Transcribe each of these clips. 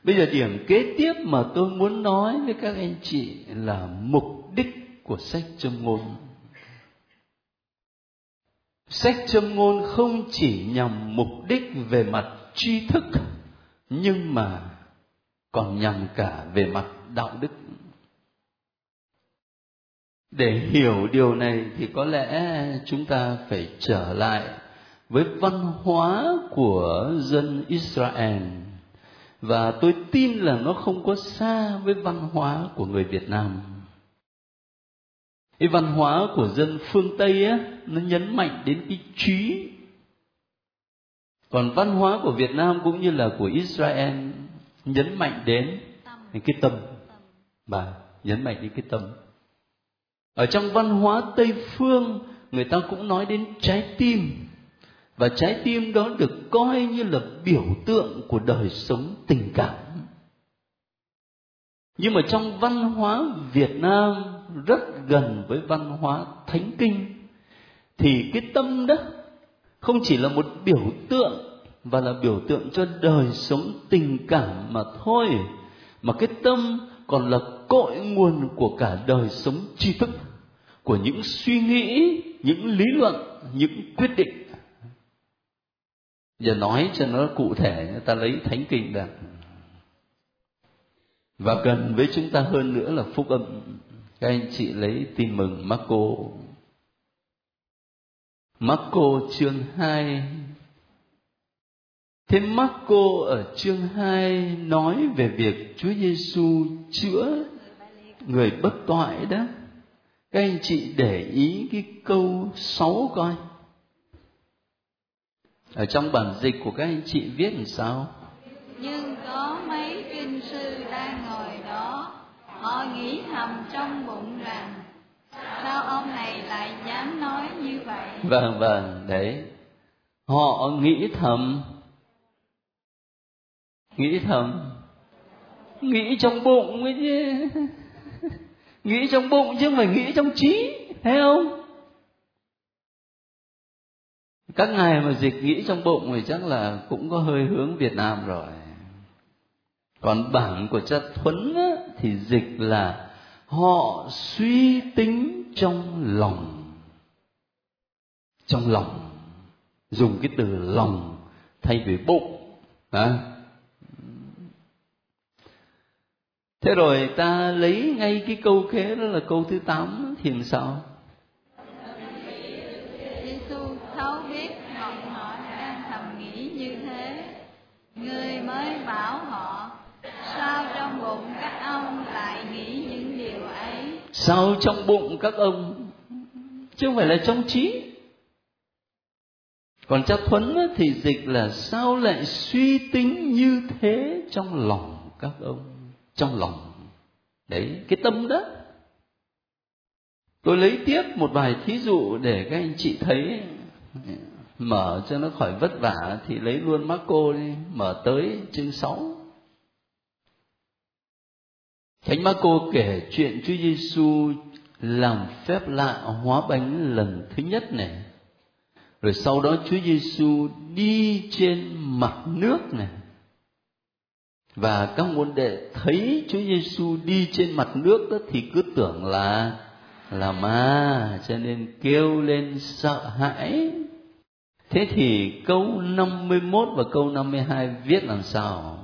Bây giờ điểm kế tiếp mà tôi muốn nói với các anh chị là mục đích của sách Châm Ngôn. Sách Châm Ngôn không chỉ nhằm mục đích về mặt tri thức, nhưng mà còn nhằm cả về mặt đạo đức. Để hiểu điều này thì có lẽ chúng ta phải trở lại với văn hóa của dân Israel. Và tôi tin là nó không có xa với văn hóa của người Việt Nam. Cái văn hóa của dân phương Tây á, nó nhấn mạnh đến cái trí. Còn văn hóa của Việt Nam cũng như là của Israel nhấn mạnh đến cái tâm. Và nhấn mạnh đến cái tâm. Ở trong văn hóa Tây phương, người ta cũng nói đến trái tim. Và trái tim đó được coi như là biểu tượng của đời sống tình cảm. Nhưng mà trong văn hóa Việt Nam rất gần với văn hóa Thánh Kinh, thì cái tâm đó không chỉ là một biểu tượng và là biểu tượng cho đời sống tình cảm mà thôi, mà cái tâm còn là cội nguồn của cả đời sống tri thức, của những suy nghĩ, những lý luận, những quyết định. Giờ nói cho nó cụ thể, người ta lấy Thánh Kinh ra. Và gần với chúng ta hơn nữa là Phúc Âm. Các anh chị lấy Tin Mừng Marco. Marco chương 2. Thế Marco ở chương 2 nói về việc Chúa Giêsu chữa người bất toại đó. Các anh chị để ý cái câu 6 coi. Ở trong bản dịch của các anh chị viết làm sao? Nhưng có mấy kinh sư đang ngồi đó, họ nghĩ thầm trong bụng rằng sao ông này lại dám nói như vậy? Vâng, đấy. Họ nghĩ thầm. Nghĩ trong bụng ấy chứ. Nghĩ trong bụng chứ không phải nghĩ trong trí, thấy không? Các ngài mà dịch nghĩ trong bụng thì chắc là cũng có hơi hướng Việt Nam rồi. Còn bản của cha Thuấn á, thì dịch là họ suy tính trong lòng. Trong lòng. Dùng cái từ lòng thay vì bụng. Thế rồi ta lấy ngay cái câu kế đó là câu thứ 8 thì làm sao? Giêsu thấu biết bọn họ đang thầm nghĩ như thế, người mới bảo họ sao trong bụng các ông lại nghĩ những điều ấy? Sao trong bụng các ông, chứ không phải là trong trí. Còn cha Thuấn thì dịch là sao lại suy tính như thế trong lòng các ông. Trong lòng. Đấy, cái tâm đó. Tôi lấy tiếp một vài thí dụ để các anh chị thấy. Mở cho nó khỏi vất vả thì lấy luôn Marco đi. Mở tới chương 6. Thánh Marco kể chuyện Chúa Giêsu làm phép lạ hóa bánh lần thứ nhất này. Rồi sau đó Chúa Giêsu đi trên mặt nước này. Và các môn đệ thấy Chúa Giêsu đi trên mặt nước đó thì cứ tưởng là ma, cho nên kêu lên sợ hãi. Thế thì câu 51 và câu 52 viết làm sao?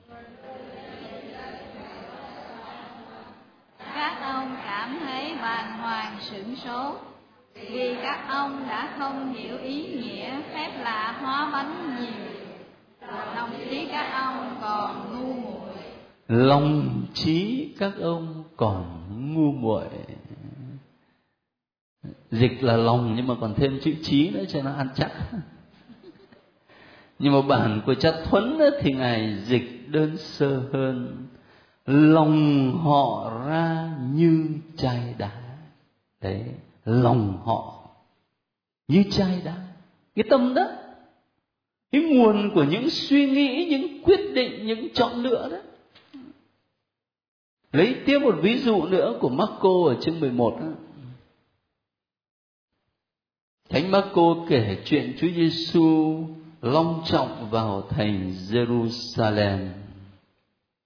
Các ông cảm thấy bàng hoàng sửng sốt, vì các ông đã không hiểu ý nghĩa phép lạ hóa bánh nhiều. Lòng trí các ông còn ngu muội. Lòng trí các ông còn ngu muội. Dịch là lòng nhưng mà còn thêm chữ trí nữa cho nó ăn chắc. Nhưng mà bản của cha Thuấn thì ngài dịch đơn sơ hơn. Lòng họ ra như chai đá. Đấy, lòng họ như chai đá. Cái tâm đó, cái nguồn của những suy nghĩ, những quyết định, những chọn lựa đó. Lấy tiếp một ví dụ nữa của Marco ở chương 11 đó. Thánh Marco kể chuyện Chúa Giêsu long trọng vào thành Jerusalem.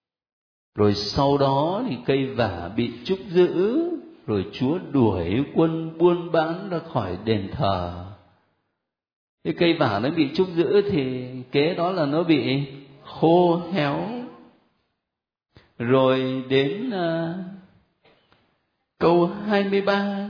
Rồi sau đó thì cây vả bị trúc giữ, rồi Chúa đuổi quân buôn bán ra khỏi đền thờ. Cái cây vả nó bị trúc giữ thì kế đó là nó bị khô héo. Rồi đến câu 23,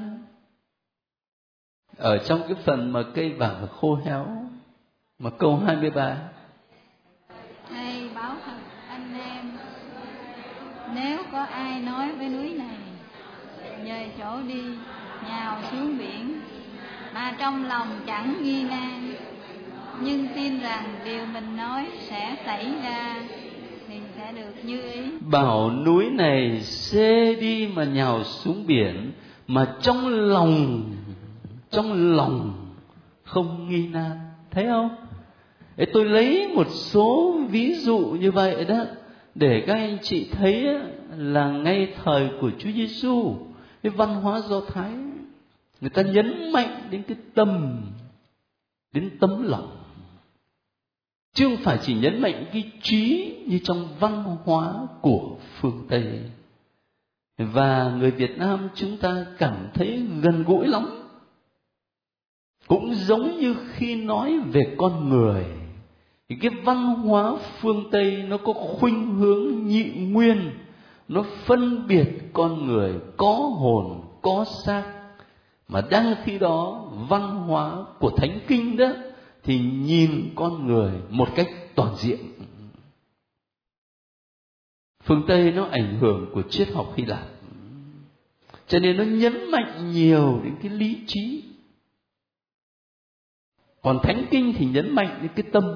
ở trong cái phần mà cây vả khô héo, mà câu 23: Hay báo thật anh em, nếu có ai nói với núi này dời chỗ đi, nhào xuống biển, mà trong lòng chẳng nghi nan, nhưng tin rằng điều mình nói sẽ xảy ra, thì sẽ được như ý. Bảo núi này xê đi mà nhào xuống biển, mà trong lòng không nghi nan. Thấy không? Để tôi lấy một số ví dụ như vậy đó, để các anh chị thấy là ngay thời của Chúa Giêsu, cái văn hóa Do Thái, người ta nhấn mạnh đến cái tâm, đến tấm lòng, chứ không phải chỉ nhấn mạnh cái trí như trong văn hóa của phương Tây. Và người Việt Nam chúng ta cảm thấy gần gũi lắm. Cũng giống như khi nói về con người, thì cái văn hóa phương Tây nó có khuynh hướng nhị nguyên, nó phân biệt con người có hồn có xác. Mà đang khi đó văn hóa của Thánh Kinh đó thì nhìn con người một cách toàn diện. Phương Tây nó ảnh hưởng của triết học Hy Lạp, cho nên nó nhấn mạnh nhiều đến cái lý trí. Còn Thánh Kinh thì nhấn mạnh đến cái tâm.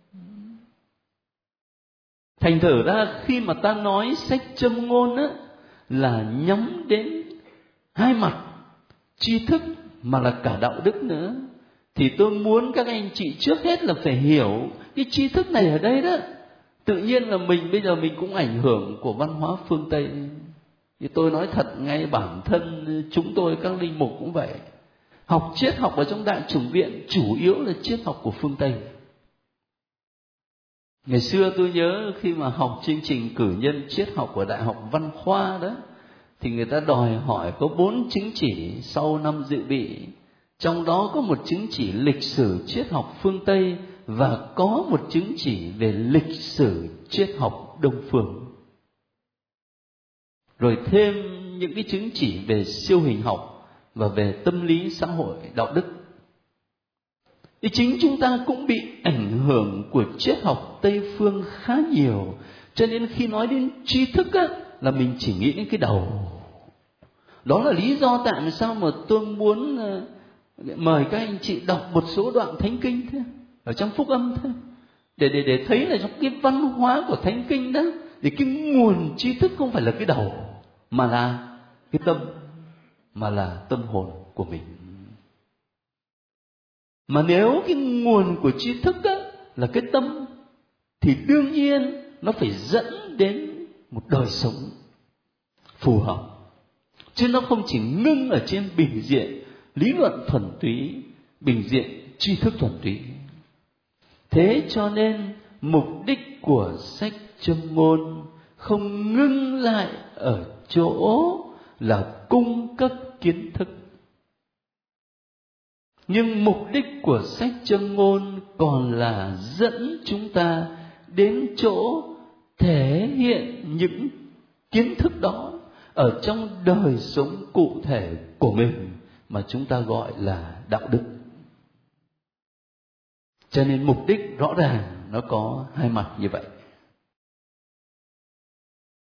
Thành thử ra khi mà ta nói sách châm ngôn á, là nhắm đến hai mặt, tri thức mà là cả đạo đức nữa. Thì tôi muốn các anh chị trước hết là phải hiểu cái tri thức này ở đây đó. Tự nhiên là bây giờ mình cũng ảnh hưởng của văn hóa phương Tây. Thì tôi nói thật ngay, bản thân chúng tôi các linh mục cũng vậy. Học triết học ở trong Đại chủng viện chủ yếu là triết học của phương Tây. Ngày xưa tôi nhớ khi mà học chương trình cử nhân triết học của Đại học Văn Khoa đó, thì người ta đòi hỏi có 4 chứng chỉ sau năm dự bị. Trong đó có một chứng chỉ lịch sử triết học phương Tây và có một chứng chỉ về lịch sử triết học Đông phương. Rồi thêm những cái chứng chỉ về siêu hình học và về tâm lý xã hội đạo đức. Thì chính chúng ta cũng bị ảnh hưởng của triết học Tây phương khá nhiều. Cho nên khi nói đến tri thức á, là mình chỉ nghĩ đến cái đầu. Đó là lý do tại sao mà tôi muốn mời các anh chị đọc một số đoạn Thánh Kinh thế, ở trong Phúc Âm thế, để thấy là trong cái văn hóa của Thánh Kinh đó, thì cái nguồn tri thức không phải là cái đầu, mà là cái tâm, mà là tâm hồn của mình. Mà nếu cái nguồn của tri thức á, là cái tâm, thì đương nhiên nó phải dẫn đến một đời sống phù hợp. Chứ nó không chỉ ngưng ở trên bình diện lý luận thuần túy, bình diện tri thức thuần túy. Thế cho nên mục đích của sách châm ngôn không ngưng lại ở chỗ là cung cấp kiến thức, nhưng mục đích của sách châm ngôn còn là dẫn chúng ta đến chỗ thể hiện những kiến thức đó ở trong đời sống cụ thể của mình, mà chúng ta gọi là đạo đức. Cho nên mục đích rõ ràng nó có hai mặt như vậy.